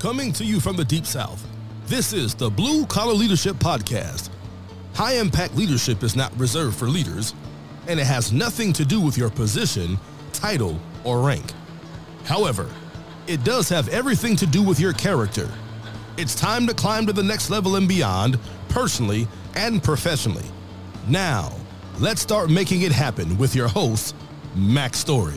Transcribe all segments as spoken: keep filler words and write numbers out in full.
Coming to you from the Deep South, this is the Blue Collar Leadership Podcast. High-impact leadership is not reserved for leaders, and it has nothing to do with your position, title, or rank. However, it does have everything to do with your character. It's time to climb to the next level and beyond, personally and professionally. Now, let's start making it happen with your host, Mac Story.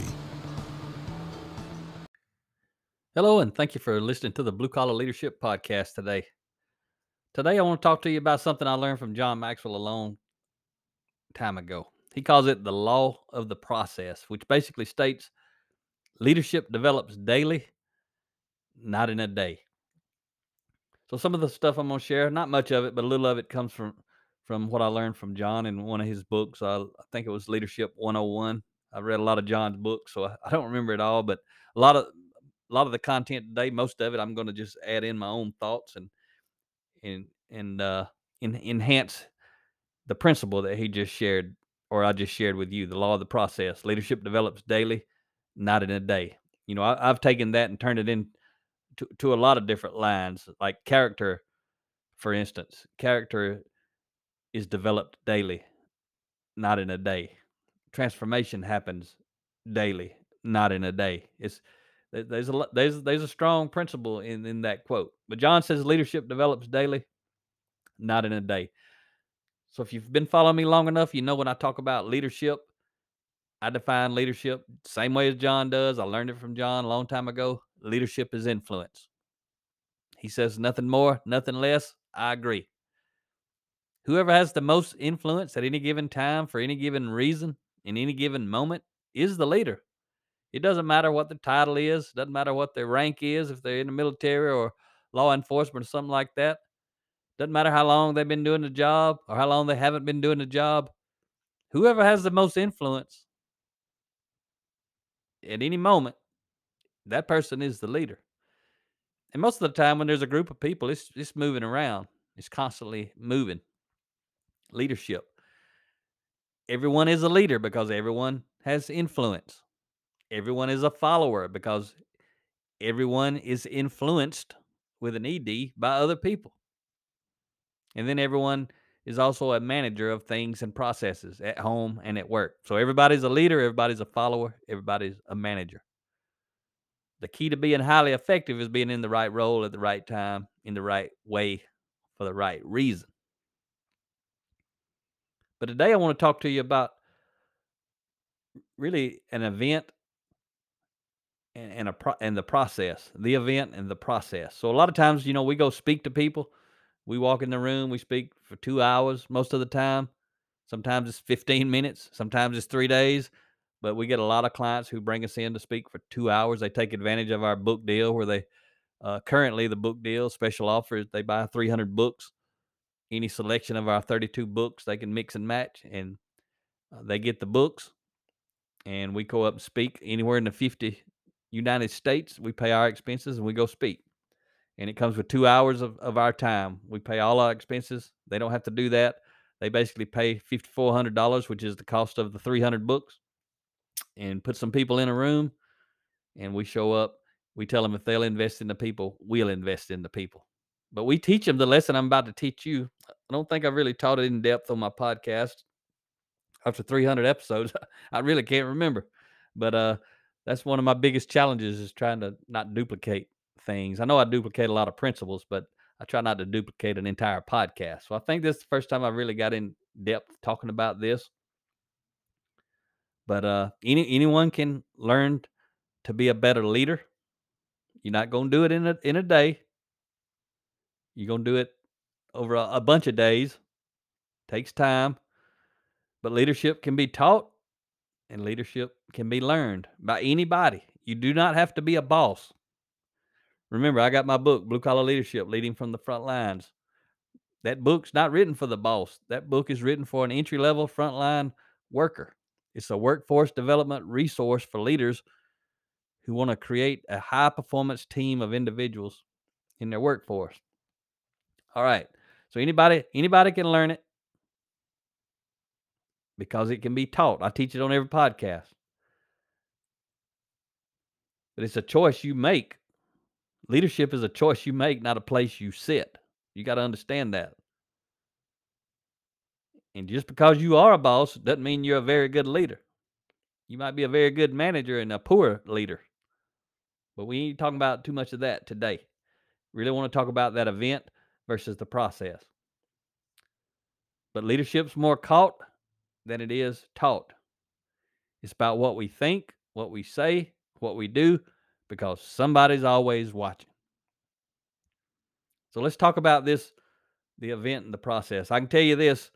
Hello, and thank you for listening to the Blue Collar Leadership Podcast today. Today, I want to talk to you about something I learned from John Maxwell a long time ago. He calls it the law of the process, which basically states leadership develops daily, not in a day. So some of the stuff I'm going to share, not much of it, but a little of it comes from, from what I learned from John in one of his books. I, I think it was Leadership one oh one. I've read a lot of John's books, so I, I don't remember it all, but a lot of a lot of the content today, most of it, I'm going to just add in my own thoughts and and and uh, in, enhance the principle that he just shared, or I just shared with you. The law of the process. Leadership develops daily, not in a day. You know, I, I've taken that and turned it into to a lot of different lines, like character, for instance. Character is developed daily, not in a day. Transformation happens daily, not in a day. It's There's a there's there's a strong principle in, in that quote. But John says leadership develops daily, not in a day. So if you've been following me long enough, you know when I talk about leadership, I define leadership same way as John does. I learned it from John a long time ago. Leadership is influence. He says nothing more, nothing less. I agree. Whoever has the most influence at any given time for any given reason in any given moment is the leader. It doesn't matter what the title is. Doesn't matter what their rank is, if they're in the military or law enforcement or something like that. Doesn't matter how long they've been doing the job or how long they haven't been doing the job. Whoever has the most influence at any moment, that person is the leader. And most of the time when there's a group of people, it's, it's moving around. It's constantly moving. Leadership. Everyone is a leader because everyone has influence. Everyone is a follower because everyone is influenced with an E D by other people. And then everyone is also a manager of things and processes at home and at work. So everybody's a leader, everybody's a follower, everybody's a manager. The key to being highly effective is being in the right role at the right time, in the right way, for the right reason. But today I want to talk to you about really an event and, and a pro- and the process, the event and the process. So a lot of times, you know, we go speak to people. We walk in the room, we speak for two hours most of the time. Sometimes it's fifteen minutes, sometimes it's three days. But we get a lot of clients who bring us in to speak for two hours. They take advantage of our book deal where they uh, currently the book deal special offer is they buy three hundred books. Any selection of our thirty-two books, they can mix and match, and uh, they get the books. And we go up and speak anywhere in the fifty United States. We pay our expenses and we go speak. And it comes with two hours of, of our time. We pay all our expenses. They don't have to do that. They basically pay five thousand four hundred dollars, which is the cost of the three hundred books, and put some people in a room, and we show up. We tell them if they'll invest in the people, we'll invest in the people. But we teach them the lesson I'm about to teach you. I don't think I've really taught it in depth on my podcast. After three hundred episodes, I really can't remember. But uh, that's one of my biggest challenges is trying to not duplicate things. I know I duplicate a lot of principles, but I try not to duplicate an entire podcast. So I think this is the first time I really got in depth talking about this. But uh, any anyone can learn to be a better leader. You're not going to do it in a in a day. You're going to do it over a, a bunch of days. Takes time. But leadership can be taught and leadership can be learned by anybody. You do not have to be a boss. Remember, I got my book, Blue Collar Leadership, Leading from the Front Lines. That book's not written for the boss. That book is written for an entry-level frontline worker. It's a workforce development resource for leaders who want to create a high-performance team of individuals in their workforce. All right. So anybody, anybody can learn it because it can be taught. I teach it on every podcast. But it's a choice you make. Leadership is a choice you make, not a place you sit. You got to understand that. And just because you are a boss doesn't mean you're a very good leader. You might be a very good manager and a poor leader. But we ain't talking about too much of that today. Really want to talk about that event versus the process. But leadership's more caught than it is taught. It's about what we think, what we say, what we do, because somebody's always watching. So let's talk about this, the event and the process. I can tell you this,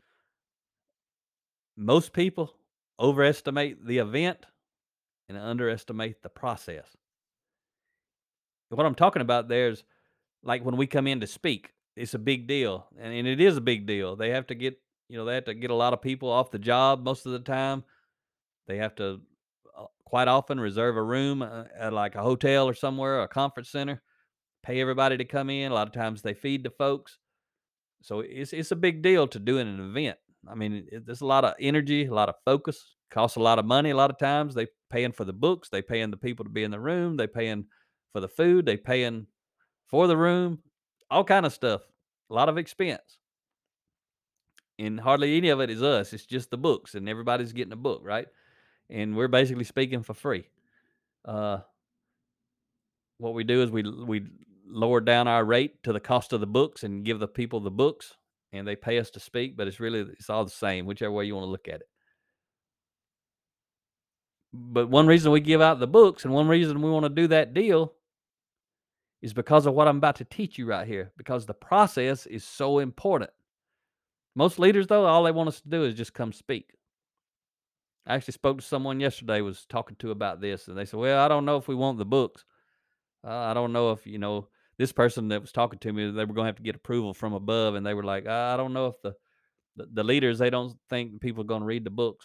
most people overestimate the event and underestimate the process. What I'm talking about there is like when we come in to speak, it's a big deal. And, and it is a big deal. They have to get, you know, they have to get a lot of people off the job most of the time. They have to uh, quite often reserve a room uh, at like a hotel or somewhere, a conference center, pay everybody to come in. A lot of times they feed the folks. So it's it's a big deal to doing an event. I mean, it, there's a lot of energy, a lot of focus, costs a lot of money. A lot of times they paying for the books, they paying the people to be in the room, they paying for the food, they paying for the room, all kind of stuff. A lot of expense. And hardly any of it is us. It's just the books, and everybody's getting a book, right? And we're basically speaking for free. Uh, what we do is we we lower down our rate to the cost of the books and give the people the books, and they pay us to speak. But it's really it's all the same, whichever way you want to look at it. But one reason we give out the books and one reason we want to do that deal is because of what I'm about to teach you right here. Because the process is so important. Most leaders, though, all they want us to do is just come speak. I actually spoke to someone yesterday, was talking to about this, and they said, "Well, I don't know if we want the books. Uh, I don't know if, you know, this person that was talking to me, they were going to have to get approval from above." And they were like, "I don't know if the, the, the leaders, they don't think people are going to read the books."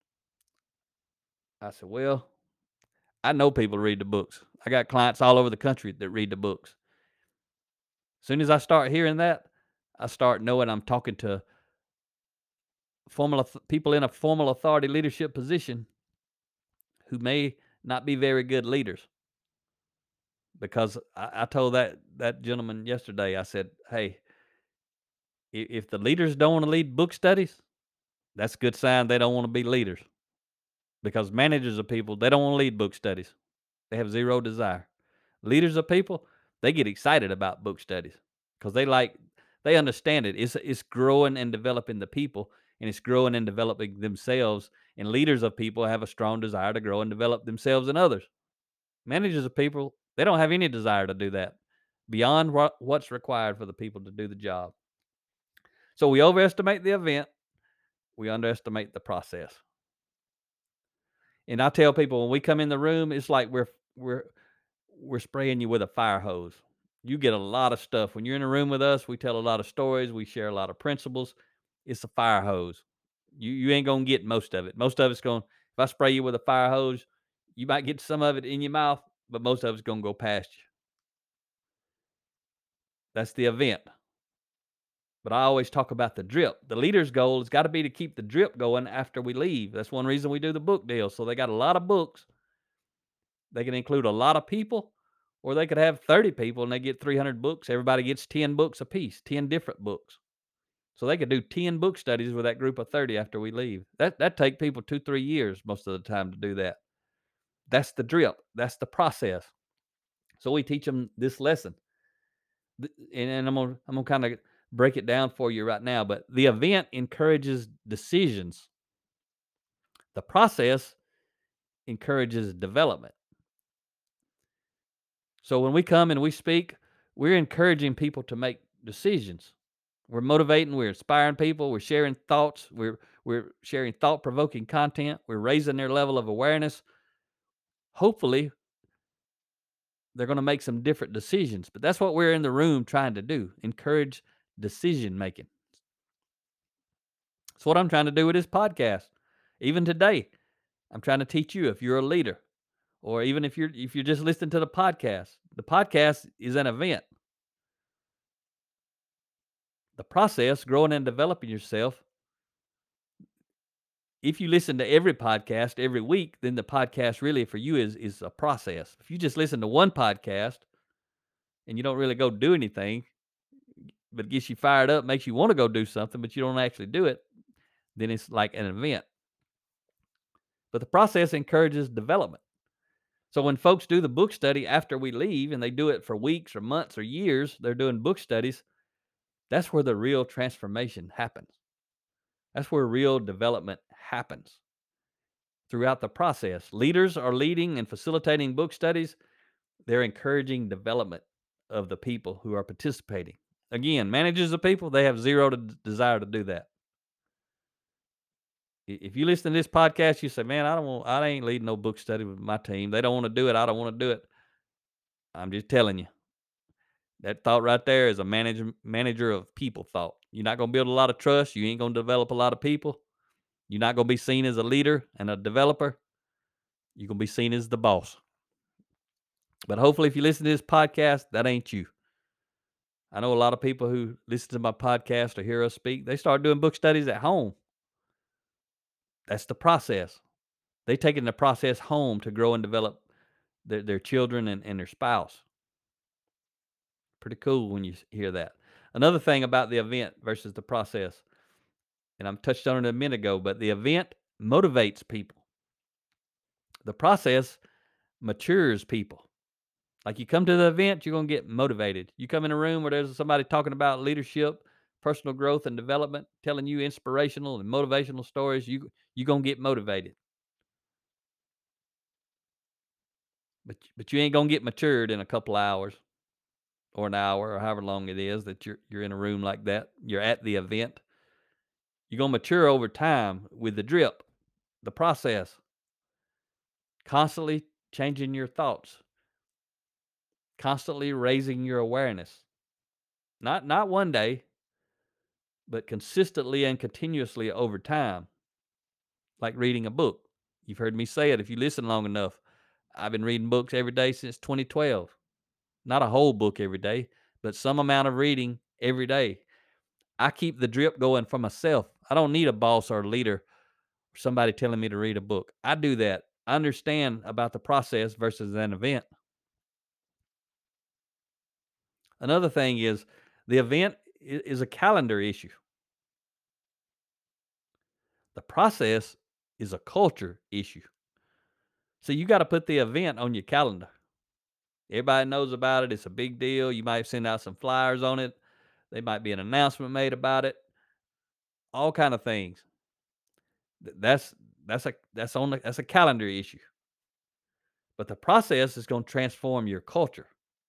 I said, "Well, I know people read the books. I got clients all over the country that read the books. As soon as I start hearing that, I start knowing I'm talking to formal people in a formal authority leadership position who may not be very good leaders." Because I, I told that that gentleman yesterday, I said, "Hey, if the leaders don't want to lead book studies, that's a good sign they don't want to be leaders. Because managers of people, they don't want to lead book studies. They have zero desire. Leaders of people, they get excited about book studies because they like, they understand it. It's, it's growing and developing the people, and it's growing and developing themselves. And leaders of people have a strong desire to grow and develop themselves and others. Managers of people, they don't have any desire to do that beyond what, what's required for the people to do the job. So we overestimate the event, we underestimate the process. And I tell people when we come in the room, it's like we're we're we're spraying you with a fire hose. You get a lot of stuff. When you're in a room with us, we tell a lot of stories, we share a lot of principles. It's a fire hose. You you ain't gonna get most of it. Most of it's going, if I spray you with a fire hose, you might get some of it in your mouth, but most of it's gonna go past you. That's the event. But I always talk about the drip. The leader's goal has got to be to keep the drip going after we leave. That's one reason we do the book deal. So they got a lot of books. They can include a lot of people, or they could have thirty people and they get three hundred books. Everybody gets ten books apiece, ten different books. So they could do ten book studies with that group of thirty after we leave. That that take people two, three years most of the time to do that. That's the drip. That's the process. So we teach them this lesson. And, and I'm gonna I'm gonna kind of break it down for you right now. But the event encourages decisions. The process encourages development. So when we come and we speak, we're encouraging people to make decisions. We're motivating, we're inspiring people, we're sharing thoughts, we're we're sharing thought-provoking content, we're raising their level of awareness. Hopefully, they're going to make some different decisions. But that's what we're in the room trying to do, encourage decision making. That's what I'm trying to do with this podcast. Even today, I'm trying to teach you, if you're a leader, or even if you're if you're just listening to the podcast. The podcast is an event. The process, growing and developing yourself. If you listen to every podcast every week, then the podcast really for you is is a process. If you just listen to one podcast, and you don't really go do anything, but it gets you fired up, makes you want to go do something, but you don't actually do it, then it's like an event. But the process encourages development. So when folks do the book study after we leave and they do it for weeks or months or years, they're doing book studies, that's where the real transformation happens. That's where real development happens throughout the process. Leaders are leading and facilitating book studies. They're encouraging development of the people who are participating. Again, managers of people, they have zero to desire to do that. If you listen to this podcast, you say, man, I don't want, I ain't leading no book study with my team. They don't want to do it. I don't want to do it. I'm just telling you. That thought right there is a manager manager of people thought. You're not going to build a lot of trust. You ain't going to develop a lot of people. You're not going to be seen as a leader and a developer. You're going to be seen as the boss. But hopefully if you listen to this podcast, that ain't you. I know a lot of people who listen to my podcast or hear us speak, they start doing book studies at home. That's the process. They taking the process home to grow and develop their, their children and, and their spouse. Pretty cool when you hear that. Another thing about the event versus the process, and I touched on it a minute ago, but the event motivates people. The process matures people. Like you come to the event, you're going to get motivated. You come in a room where there's somebody talking about leadership, personal growth and development, telling you inspirational and motivational stories, you, you're going to get motivated. But, but you ain't going to get matured in a couple hours or an hour or however long it is that you're, you're in a room like that. You're at the event. You're going to mature over time with the drip, the process, constantly changing your thoughts, constantly raising your awareness. Not, not one day, but consistently and continuously over time, like reading a book. You've heard me say it if you listen long enough. I've been reading books every day since twenty twelve. Not a whole book every day, but some amount of reading every day. I keep the drip going for myself. I don't need a boss or a leader or somebody telling me to read a book. I do that. I understand about the process versus an event. Another thing is the event is a calendar issue. The process is a culture issue. So you got to put the event on your calendar. Everybody knows about it. It's a big deal. You might send out some flyers on it. There might be an announcement made about it. All kind of things. That's that's a that's on the, that's a calendar issue. But the process is going to transform your culture.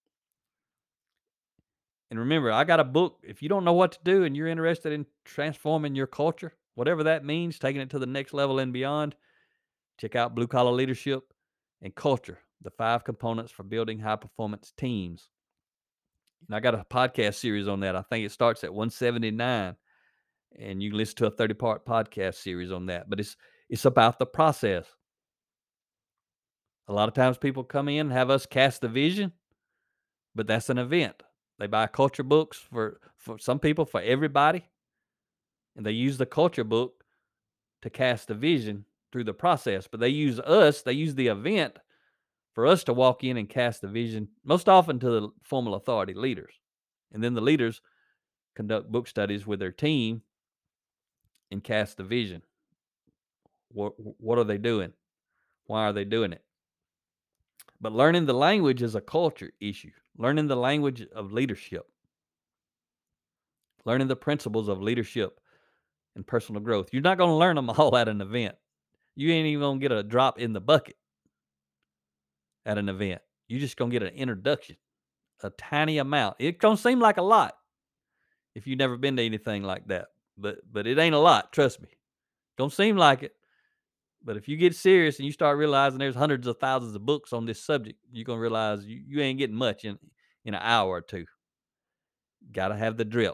And remember, I got a book. If you don't know what to do and you're interested in transforming your culture, whatever that means, taking it to the next level and beyond, check out Blue Collar Leadership and Culture, the five components for building high performance teams. And I got a podcast series on that. I think it starts at one seventy-nine, and you can listen to a thirty part podcast series on that. But it's it's about the process. A lot of times people come in and have us cast the vision, but that's an event. They buy culture books for, for some people, for everybody, and they use the culture book to cast the vision through the process. But they use us, they use the event for us to walk in and cast the vision, most often to the formal authority leaders. And then the leaders conduct book studies with their team and cast the vision. What, what are they doing? Why are they doing it? But learning the language is a culture issue. Learning the language of leadership. Learning the principles of leadership and personal growth. You're not going to learn them all at an event. You ain't even going to get a drop in the bucket at an event. You're just going to get an introduction, a tiny amount. It's going to seem like a lot if you've never been to anything like that. But but it ain't a lot, trust me. Don't seem like it. But if you get serious and you start realizing there's hundreds of thousands of books on this subject, you're going to realize you, you ain't getting much in, in an hour or two. Got to have the drip.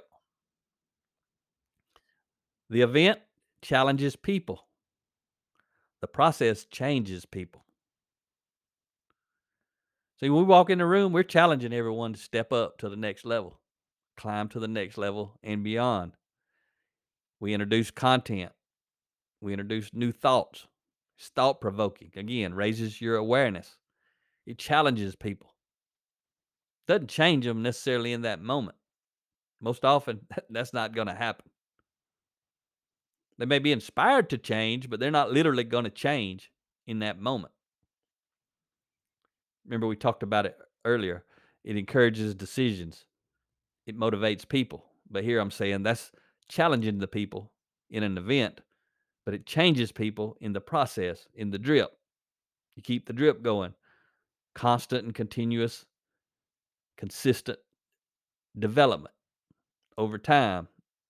The event challenges people. The process changes people. See, when we walk in the room, we're challenging everyone to step up to the next level, climb to the next level and beyond. We introduce content. We introduce new thoughts. It's thought-provoking. Again, raises your awareness. It challenges people. Doesn't change them necessarily in that moment. Most often, that's not going to happen. They may be inspired to change, but they're not literally going to change in that moment. Remember, we talked about it earlier. It encourages decisions, it motivates people. But here I'm saying that's challenging the people in an event, but it changes people in the process, in the drip. You keep the drip going, constant and continuous, consistent development over time.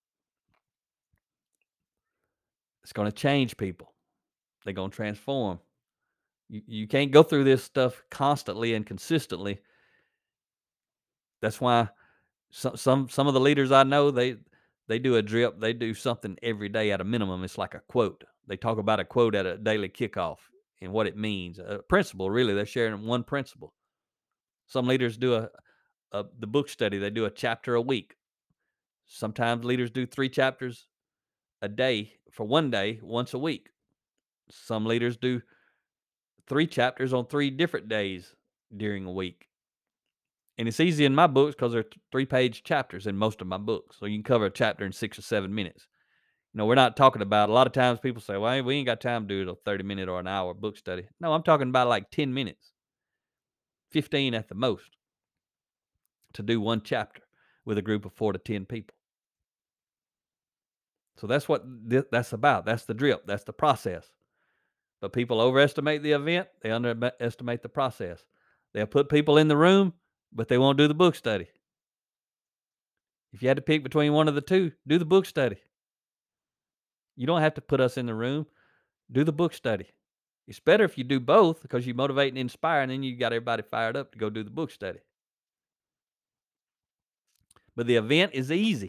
It's going to change people. They're going to transform. You, you can't go through this stuff constantly and consistently. That's why some some some of the leaders I know, they they do a drip. They do something every day at a minimum. It's like a quote. They talk about a quote at a daily kickoff and what it means. A principle, really. They're sharing one principle. Some leaders do a, a the book study. They do a chapter a week. Sometimes leaders do three chapters a day for one day, once a week. Some leaders do three chapters on three different days during a week. And it's easy in my books because they're three-page chapters in most of my books. So you can cover a chapter in six or seven minutes. You know, we're not talking about, a lot of times people say, well, we ain't got time to do a thirty-minute or an hour book study. No, I'm talking about like ten minutes, fifteen at the most, to do one chapter with a group of four to ten people. So that's what th- that's about. That's the drip. That's the process. But people overestimate the event. They underestimate the process. They'll put people in the room, but they won't do the book study. If you had to pick between one of the two, do the book study. You don't have to put us in the room. Do the book study. It's better if you do both because you motivate and inspire, and then you got everybody fired up to go do the book study. But the event is easy.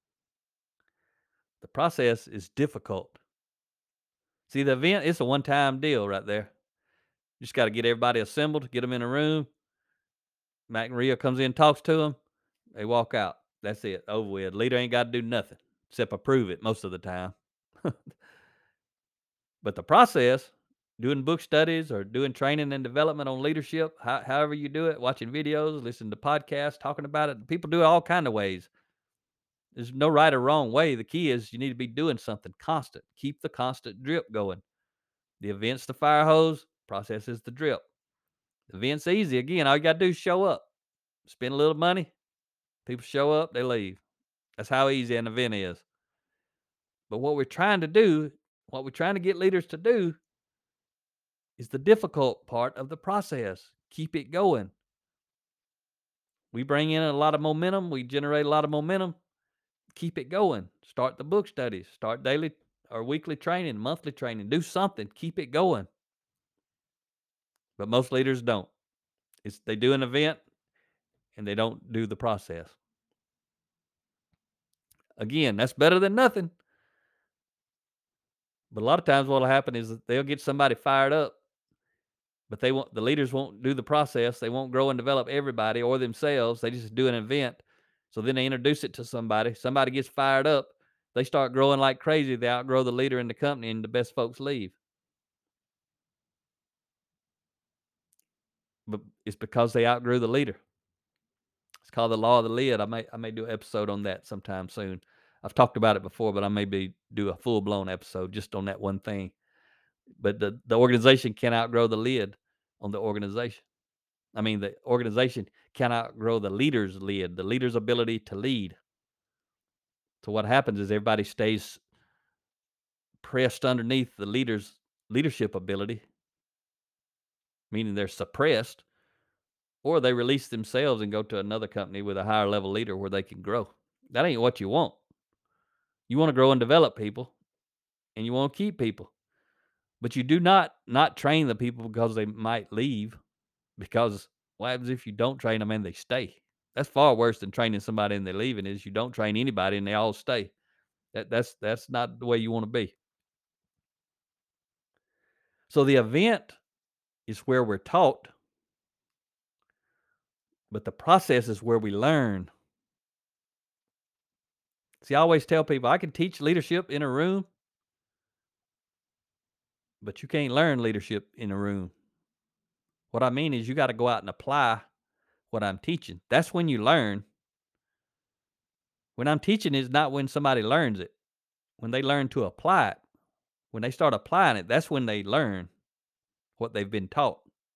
The process is difficult. See, the event, it's a one-time deal right there. You just got to get everybody assembled, get them in a room. Mac and Rio comes in, talks to them. They walk out. That's it. Over with. Leader ain't got to do nothing except approve it most of the time. But the process, doing book studies or doing training and development on leadership, how, however you do it, watching videos, listening to podcasts, talking about it, people do it all kind of ways. There's no right or wrong way. The key is you need to be doing something constant. Keep the constant drip going. The event's the fire hose, process is the drip. The event's easy. Again, all you got to do is show up. Spend a little money. People show up, they leave. That's how easy an event is. But what we're trying to do, what we're trying to get leaders to do, is the difficult part of the process. Keep it going. We bring in a lot of momentum. We generate a lot of momentum. Keep it going. Start the book studies. Start daily or weekly training, monthly training. Do something. Keep it going. But most leaders don't. It's, they do an event and they don't do the process. Again, that's better than nothing. But a lot of times what will happen is that they'll get somebody fired up, but they won't, the leaders won't do the process. They won't grow and develop everybody or themselves. They just do an event. So then they introduce it to somebody. Somebody gets fired up. They start growing like crazy. They outgrow the leader in the company, and the best folks leave. But it's because they outgrew the leader. It's called the law of the lid. I may I may do an episode on that sometime soon. I've talked about it before, but I may be do a full blown episode just on that one thing. But the, the organization can outgrow the lid on the organization. I mean, the organization cannot outgrow the leader's lid, the leader's ability to lead. So what happens is everybody stays pressed underneath the leader's leadership ability, meaning they're suppressed, or they release themselves and go to another company with a higher level leader where they can grow. That ain't what you want. You want to grow and develop people, and you want to keep people. But you do not not train the people because they might leave, because what happens if you don't train them and they stay? That's far worse than training somebody and they're leaving. Is you don't train anybody and they all stay. That that's that's not the way you want to be. So the event is where we're taught, but the process is where we learn. See, I always tell people I can teach leadership in a room, but you can't learn leadership in a room. What I mean is you got to go out and apply what I'm teaching. That's when you learn. When I'm teaching is not when somebody learns it. When they learn to apply it. When they start applying it, that's when they learn what they've been taught.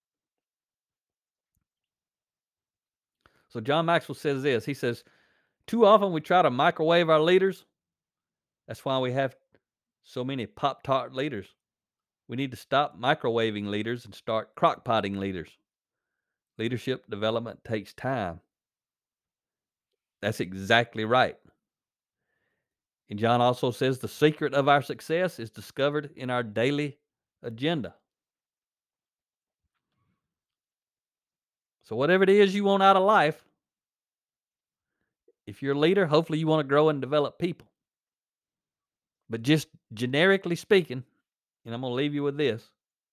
So John Maxwell says this. He says, too often we try to microwave our leaders. That's why we have so many Pop-Tart leaders. We need to stop microwaving leaders and start crock-potting leaders. Leadership development takes time. That's exactly right. And John also says the secret of our success is discovered in our daily agenda. So whatever it is you want out of life, if you're a leader, hopefully you want to grow and develop people. But just generically speaking, and I'm going to leave you with this,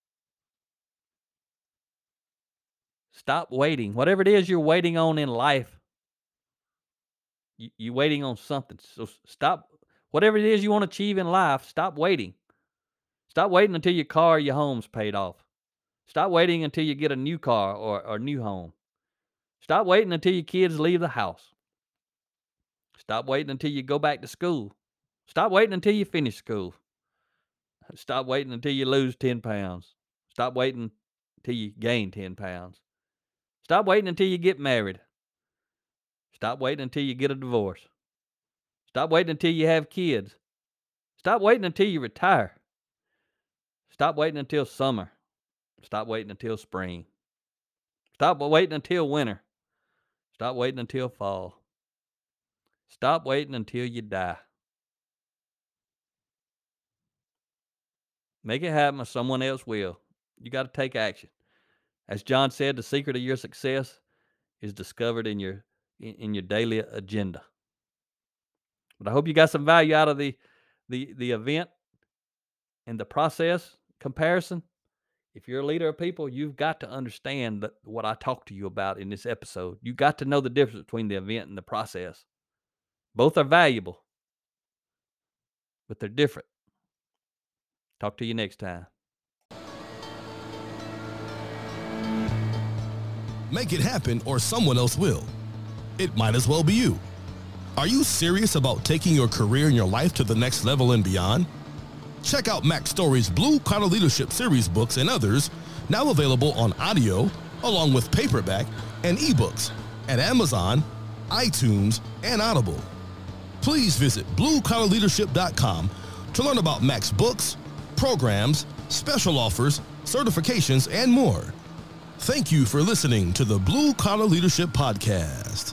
stop waiting. Whatever it is you're waiting on in life, you, you're waiting on something. So stop. Whatever it is you want to achieve in life, stop waiting. Stop waiting until your car or your home's paid off. Stop waiting until you get a new car or a new home. Stop waiting until your kids leave the house. Stop waiting until you go back to school. Stop waiting until you finish school. Stop waiting until you lose ten pounds. Stop waiting until you gain ten pounds. Stop waiting until you get married. Stop waiting until you get a divorce. Stop waiting until you have kids. Stop waiting until you retire. Stop waiting until summer. Stop waiting until spring. Stop waiting until winter. Stop waiting until fall. Stop waiting until you die. Make it happen or someone else will. You got to take action. As John said, the secret of your success is discovered in your in, in your daily agenda. But I hope you got some value out of the the the event and the process comparison. If you're a leader of people, you've got to understand that what I talked to you about in this episode. You got to know the difference between the event and the process. Both are valuable, but they're different. Talk to you next time. Make it happen or someone else will. It might as well be you. Are you serious about taking your career and your life to the next level and beyond? Check out Mac Story's Blue Collar Leadership Series books and others, now available on audio, along with paperback and ebooks at Amazon, iTunes, and Audible. Please visit blue collar leadership dot com to learn about Mac's books, programs, special offers, certifications, and more. Thank you for listening to the Blue Collar Leadership Podcast.